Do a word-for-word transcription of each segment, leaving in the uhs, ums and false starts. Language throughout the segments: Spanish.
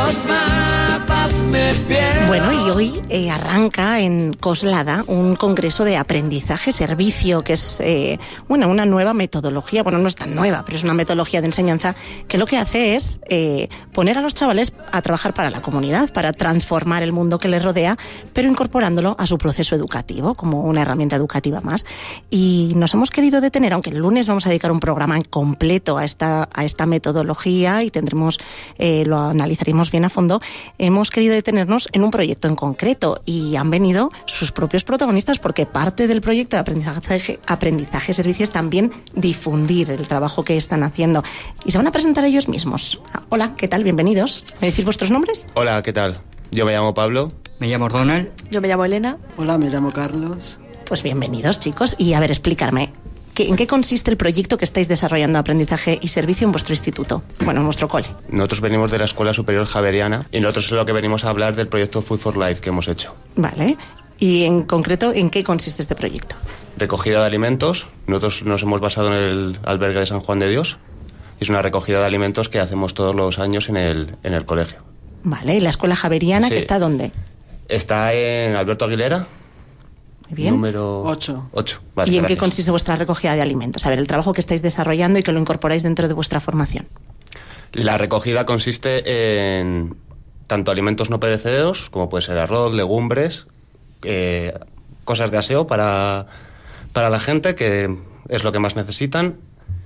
los mapas me pierdo. Bueno, y hoy eh, arranca en Coslada un congreso de aprendizaje-servicio, que es eh, bueno, una nueva metodología, bueno, no es tan nueva, pero es una metodología de enseñanza que lo que hace es eh, poner a los chavales a trabajar para la comunidad, para transformar el mundo que les rodea, pero incorporándolo a su proceso educativo, como una herramienta educativa más. Y nos hemos querido detener, aunque el lunes vamos a dedicar un programa completo a esta, a esta metodología y tendremos, eh, lo analizaremos bien a fondo, hemos querido detenernos en un proyecto en concreto y han venido sus propios protagonistas, porque parte del proyecto de aprendizaje, aprendizaje servicio es también difundir el trabajo que están haciendo y se van a presentar ellos mismos. Hola, ¿qué tal? Bienvenidos. ¿Me decís vuestros nombres? Hola, ¿qué tal? Yo me llamo Pablo. Me llamo Donald. Yo me llamo Elena. Hola, me llamo Carlos. Pues bienvenidos, chicos, y a ver, explicarme, ¿qué, ¿en qué consiste el proyecto que estáis desarrollando aprendizaje y servicio en vuestro instituto? Bueno, en vuestro cole. Nosotros venimos de la Escuela Superior Javeriana y nosotros es lo que venimos a hablar del proyecto Food for Life que hemos hecho. Vale, y en concreto, ¿en qué consiste este proyecto? Recogida de alimentos. Nosotros nos hemos basado en el albergue de San Juan de Dios. Es una recogida de alimentos que hacemos todos los años en el, en el colegio. Vale, ¿y la Escuela Javeriana, sí. que está dónde? Está en Alberto Aguilera. Muy bien. Número ocho. ocho. Vale, ¿Y en gracias. qué consiste vuestra recogida de alimentos? A ver, el trabajo que estáis desarrollando y que lo incorporáis dentro de vuestra formación. La recogida consiste en tanto alimentos no perecederos, como puede ser arroz, legumbres, eh, cosas de aseo para, para la gente, que es lo que más necesitan.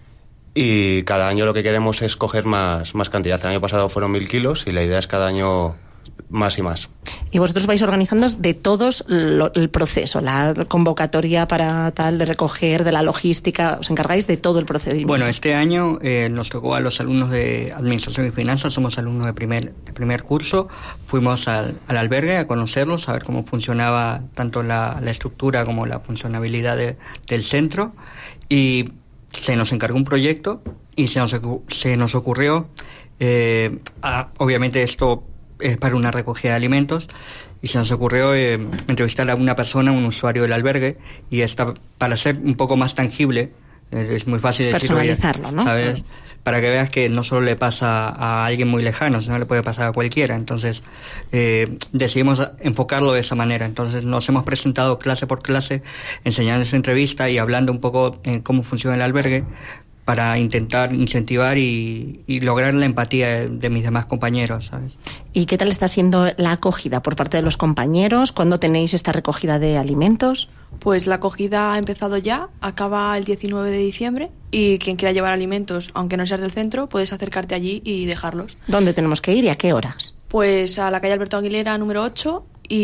Y cada año lo que queremos es coger más, más cantidad. El año pasado fueron mil kilos y la idea es cada año más y más. Y vosotros vais organizando de todos lo, el proceso, la convocatoria para tal, de recoger, de la logística, os encargáis de todo el procedimiento. Bueno, este año eh, nos tocó a los alumnos de Administración y Finanzas, somos alumnos de primer, de primer curso, fuimos al, al albergue a conocerlos, a ver cómo funcionaba tanto la, la estructura como la funcionabilidad de, del centro, y se nos encargó un proyecto y se nos, se nos ocurrió, eh, a, obviamente esto es para una recogida de alimentos, y se nos ocurrió eh, entrevistar a una persona, un usuario del albergue, y esta, para hacer un poco más tangible, eh, es muy fácil decirlo, personalizarlo, ¿no? ¿sabes? Para que veas que no solo le pasa a alguien muy lejano, sino le puede pasar a cualquiera. Entonces eh, decidimos enfocarlo de esa manera. Entonces nos hemos presentado clase por clase, enseñando esa entrevista y hablando un poco en cómo funciona el albergue, para intentar incentivar y, y lograr la empatía de, de mis demás compañeros, ¿sabes? ¿Y qué tal está siendo la acogida por parte de los compañeros? ¿Cuándo tenéis esta recogida de alimentos? Pues la acogida ha empezado ya, acaba el diecinueve de diciembre, y quien quiera llevar alimentos, aunque no seas del centro, puedes acercarte allí y dejarlos. ¿Dónde tenemos que ir y a qué horas? Pues a la calle Alberto Aguilera número ocho,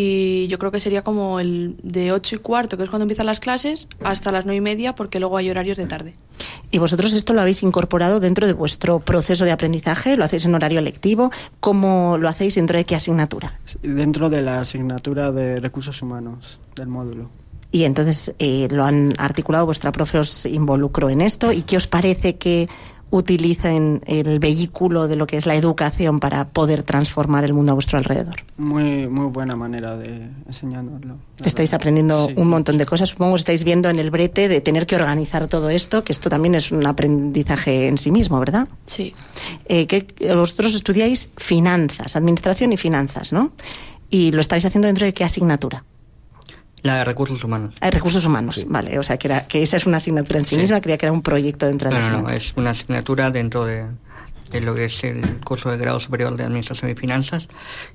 y yo creo que sería como el de ocho y cuarto, que es cuando empiezan las clases, hasta las nueve y media, porque luego hay horarios de tarde. ¿Y vosotros esto lo habéis incorporado dentro de vuestro proceso de aprendizaje? ¿Lo hacéis en horario lectivo? ¿Cómo lo hacéis? ¿Dentro de qué asignatura? Dentro de la asignatura de Recursos Humanos del módulo. Y entonces eh, lo han articulado, vuestra profe os involucró en esto. ¿Y qué os parece que utilicen el vehículo de lo que es la educación para poder transformar el mundo a vuestro alrededor? Muy muy buena manera de enseñárnoslo. Estáis aprendiendo sí. un montón de cosas. Supongo que estáis viendo en el brete de tener que organizar todo esto, que esto también es un aprendizaje en sí mismo, ¿verdad? Sí. Eh, que vosotros estudiáis finanzas, administración y finanzas, ¿no? Y lo estáis haciendo dentro de qué asignatura. La de Recursos Humanos. Ah, recursos humanos, Sí. Vale. O sea, que, era, que esa es una asignatura en sí, Sí. misma. Creía que era un proyecto dentro de No, la no, no, asignatura. es una asignatura dentro de, de lo que es el curso de grado superior de Administración y Finanzas,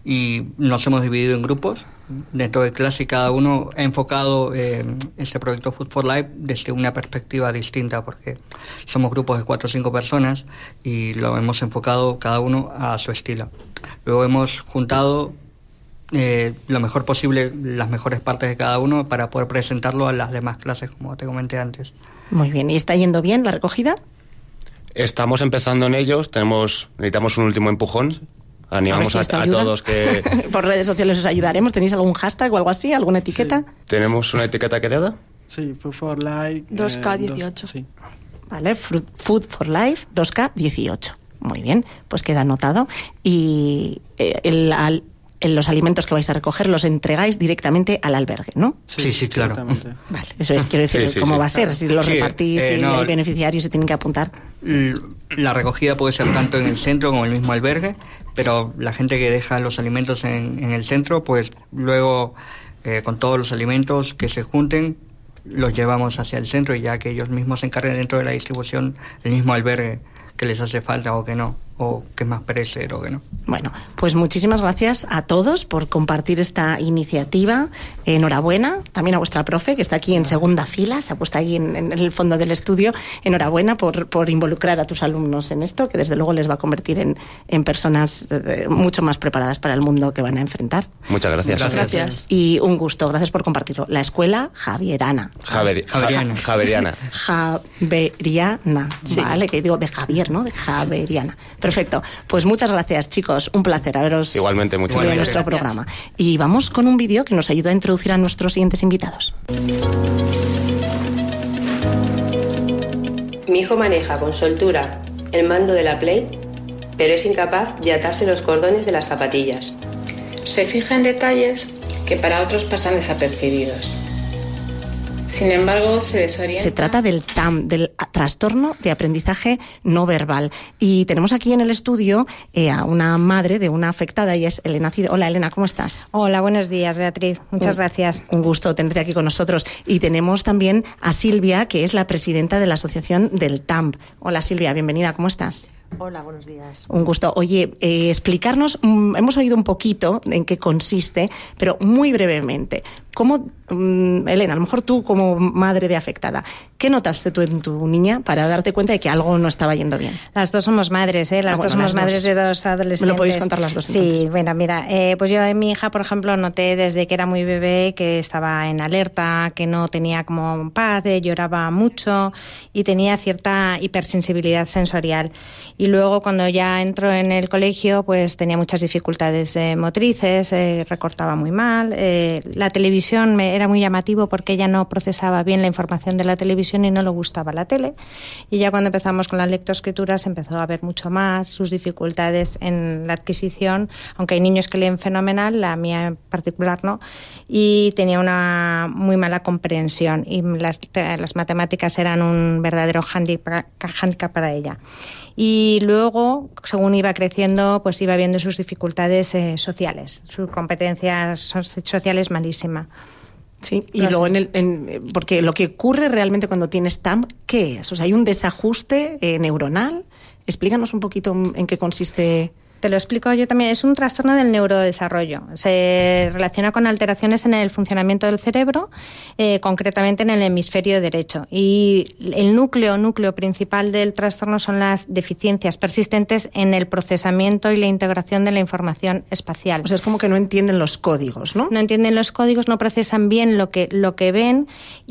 y nos hemos dividido en grupos dentro de clase, y cada uno ha enfocado eh, este proyecto Food for Life desde una perspectiva distinta, porque somos grupos de cuatro o cinco personas y lo hemos enfocado cada uno a su estilo. Luego hemos juntado Eh, lo mejor posible, las mejores partes de cada uno, para poder presentarlo a las demás clases, como te comenté antes. Muy bien. ¿Y está yendo bien la recogida? Estamos empezando en ellos, tenemos, necesitamos un último empujón. Animamos a, a, si a todos que... Por redes sociales os ayudaremos. ¿Tenéis algún hashtag o algo así? ¿Alguna etiqueta? Sí. ¿Tenemos una etiqueta creada? Sí, Food for Life. dos K eh, dieciocho. dos, sí. Vale, Food for Life dos K dieciocho. Muy bien, pues queda anotado. Y eh, el, al, en los alimentos que vais a recoger los entregáis directamente al albergue, ¿no? Sí, sí, claro. Exactamente. Vale, eso es, quiero decir, Sí, sí, cómo sí. va a ser, si los Sí, repartís, eh, si no, hay beneficiarios se tienen que apuntar. La recogida puede ser tanto en el centro como en el mismo albergue, pero la gente que deja los alimentos en, en el centro, pues luego eh, con todos los alimentos que se junten, los llevamos hacia el centro y ya que ellos mismos se encarguen dentro de la distribución el mismo albergue que les hace falta o que no, o que es más perecedero o que no. Bueno, pues muchísimas gracias a todos por compartir esta iniciativa. Enhorabuena también a vuestra profe, que está aquí en segunda fila, se ha puesto ahí en, en el fondo del estudio. Enhorabuena por, por involucrar a tus alumnos en esto, que desde luego les va a convertir en, en personas eh, mucho más preparadas para el mundo que van a enfrentar. Muchas gracias. Gracias. gracias. Y un gusto, gracias por compartirlo. La escuela Javierana. Javeri- Javeriana. Javeriana. Javeriana. Sí. Vale, que digo de Javier, ¿no? De Javeriana. Perfecto. Pues muchas gracias, chicos. Un placer haberos Igualmente, muchas tenido en gracias. nuestro Gracias. programa. Y vamos con un vídeo que nos ayuda a introducir a nuestros siguientes invitados. Mi hijo maneja con soltura el mando de la Play, pero es incapaz de atarse los cordones de las zapatillas. Se fija en detalles que para otros pasan desapercibidos. Sin embargo, se desorienta. Se trata del T A M, del trastorno de aprendizaje no verbal. Y tenemos aquí en el estudio eh, a una madre de una afectada, y es Elena Cid. Hola, Elena, ¿cómo estás? Hola, buenos días, Beatriz. Muchas Un- gracias. Un gusto tenerte aquí con nosotros. Y tenemos también a Silvia, que es la presidenta de la asociación del T A M. Hola, Silvia, bienvenida, ¿cómo estás? Hola, buenos días. Un gusto. Oye, eh, explicarnos, mm, hemos oído un poquito en qué consiste, pero muy brevemente. ¿Cómo, mm, Elena, a lo mejor tú como madre de afectada, qué notaste tú en tu niña para darte cuenta de que algo no estaba yendo bien? Las dos somos madres, ¿eh? Las Ah, bueno, dos somos las dos. madres de dos adolescentes. ¿Me lo podéis contar las dos, Sí, entonces? bueno, mira, eh, pues yo en mi hija, por ejemplo, noté desde que era muy bebé que estaba en alerta, que no tenía como paz, eh, lloraba mucho y tenía cierta hipersensibilidad sensorial. Y luego cuando ya entró en el colegio, pues tenía muchas dificultades eh, motrices, eh, recortaba muy mal. Eh, la televisión me era muy llamativo porque ella no procesaba bien la información de la televisión y no le gustaba la tele. Y ya cuando empezamos con la lectoescritura se empezó a ver mucho más sus dificultades en la adquisición, aunque hay niños que leen fenomenal, la mía en particular no, y tenía una muy mala comprensión y las, las matemáticas eran un verdadero handicap, handicap para ella. Y luego, según iba creciendo, pues iba viendo sus dificultades eh, sociales, sus competencias so- sociales malísima. Sí, y Pero luego sí. en el, en, porque lo que ocurre realmente cuando tienes T A M, ¿qué es? O sea, hay un desajuste eh, neuronal. Explícanos un poquito en qué consiste. Te lo explico yo también. Es un trastorno del neurodesarrollo. Se relaciona con alteraciones en el funcionamiento del cerebro, eh, concretamente en el hemisferio derecho. Y el núcleo, núcleo principal del trastorno son las deficiencias persistentes en el procesamiento y la integración de la información espacial. O sea, es como que no entienden los códigos, ¿no? No entienden los códigos, no procesan bien lo que, lo que ven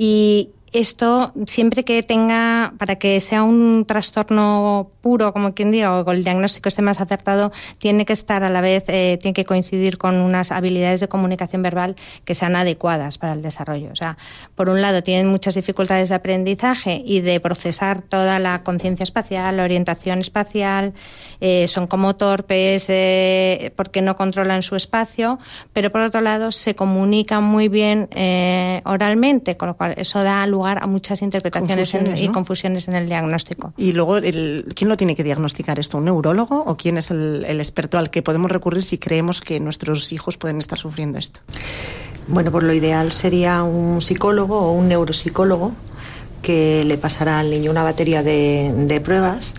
y esto siempre que tenga, para que sea un trastorno puro, como quien diga, o el diagnóstico esté más acertado, tiene que estar a la vez, eh, tiene que coincidir con unas habilidades de comunicación verbal que sean adecuadas para el desarrollo. O sea, por un lado tienen muchas dificultades de aprendizaje y de procesar toda la conciencia espacial, la orientación espacial, eh, son como torpes eh, porque no controlan su espacio, pero por otro lado se comunican muy bien eh, oralmente, con lo cual eso da lugar a muchas interpretaciones en- Confusiones, y ¿no? confusiones en el diagnóstico. Y luego, el, ¿quién lo tiene que diagnosticar esto? ¿Un neurólogo o quién es el, el experto al que podemos recurrir si creemos que nuestros hijos pueden estar sufriendo esto? Bueno, pues lo ideal sería un psicólogo o un neuropsicólogo que le pasará al niño una batería de, de pruebas,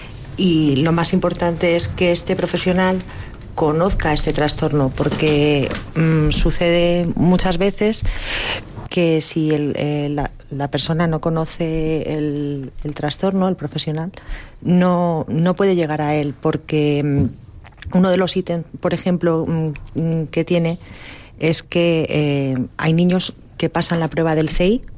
y lo más importante es que este profesional conozca este trastorno, porque mmm, sucede muchas veces que si el, eh, la, la persona no conoce el, el trastorno, el profesional, no, no puede llegar a él, porque mm, uno de los ítems, por ejemplo, mm, mm, que tiene es que eh, hay niños que pasan la prueba del C I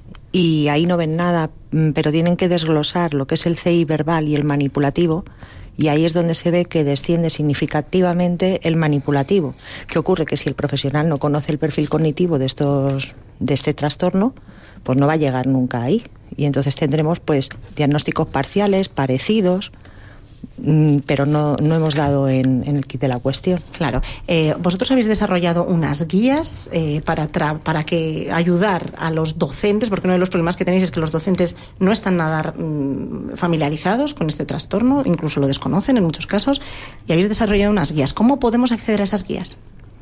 y ahí no ven nada, mm, pero tienen que desglosar lo que es el C I verbal y el manipulativo, y ahí es donde se ve que desciende significativamente el manipulativo. ¿Qué ocurre? Que si el profesional no conoce el perfil cognitivo de estos de este trastorno, pues no va a llegar nunca ahí. Y entonces tendremos pues diagnósticos parciales, parecidos, pero no, no hemos dado en, en el kit de la cuestión. Claro. Eh, vosotros habéis desarrollado unas guías eh, para, tra- para que ayudar a los docentes, porque uno de los problemas que tenéis es que los docentes no están nada mm, familiarizados con este trastorno, incluso lo desconocen en muchos casos, y habéis desarrollado unas guías. ¿Cómo podemos acceder a esas guías?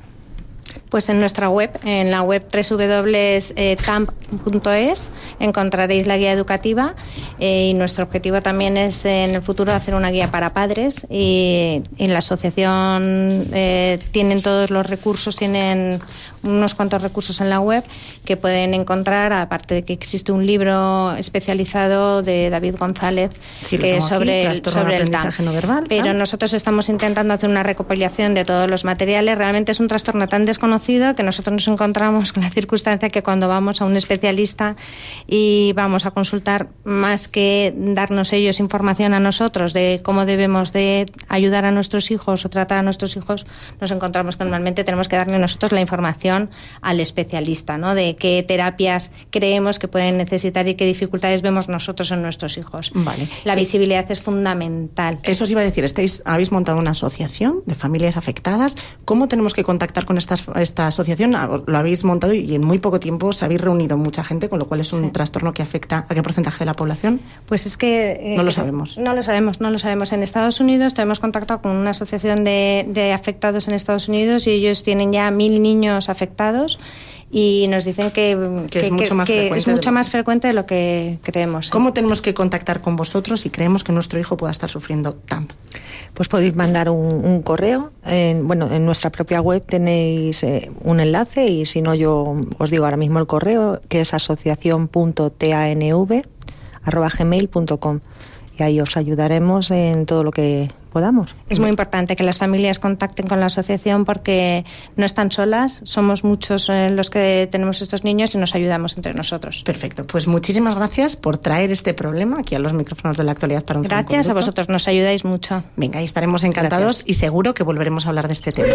Pues en nuestra web, en la web doble u doble u doble u punto tamp punto es, encontraréis la guía educativa eh, y nuestro objetivo también es en el futuro hacer una guía para padres y en la asociación eh, tienen todos los recursos, tienen unos cuantos recursos en la web que pueden encontrar, aparte de que existe un libro especializado de David González sí, que es sobre aquí, el, sobre el TAMP. No verbal, pero ¿no? nosotros estamos intentando hacer una recopilación de todos los materiales. Realmente es un trastorno tan desconocido que nosotros nos encontramos con la circunstancia que cuando vamos a un especialista y vamos a consultar, más que darnos ellos información a nosotros de cómo debemos de ayudar a nuestros hijos o tratar a nuestros hijos, nos encontramos que normalmente tenemos que darle nosotros la información al especialista, ¿no? De qué terapias creemos que pueden necesitar y qué dificultades vemos nosotros en nuestros hijos. Vale. La visibilidad es fundamental. Eso os iba a decir, estáis, habéis montado una asociación de familias afectadas. ¿Cómo tenemos que contactar con estas esta asociación? Lo habéis montado y en muy poco tiempo os habéis reunido mucha gente, con lo cual es un sí. trastorno que afecta a qué porcentaje de la población. Pues es que... Eh, no lo sabemos. No lo sabemos, no lo sabemos. En Estados Unidos tenemos contactado con una asociación de, de afectados en Estados Unidos y ellos tienen ya mil niños afectados y nos dicen que, que, que es mucho, más, que frecuente es mucho lo... más frecuente de lo que creemos. ¿Cómo tenemos que contactar con vosotros si creemos que nuestro hijo pueda estar sufriendo TAMP? Pues podéis mandar un, un correo. En, bueno, en nuestra propia web tenéis eh, un enlace y si no yo os digo ahora mismo el correo, que es asociación punto tanv arroba gmail punto com y ahí os ayudaremos en todo lo que podamos. Es muy importante que las familias contacten con la asociación porque no están solas, somos muchos eh, los que tenemos estos niños y nos ayudamos entre nosotros. Perfecto, pues muchísimas gracias por traer este problema aquí a los micrófonos de la actualidad para un Gracias a vosotros, nos ayudáis mucho. Venga, y estaremos encantados gracias. Y seguro que volveremos a hablar de este tema.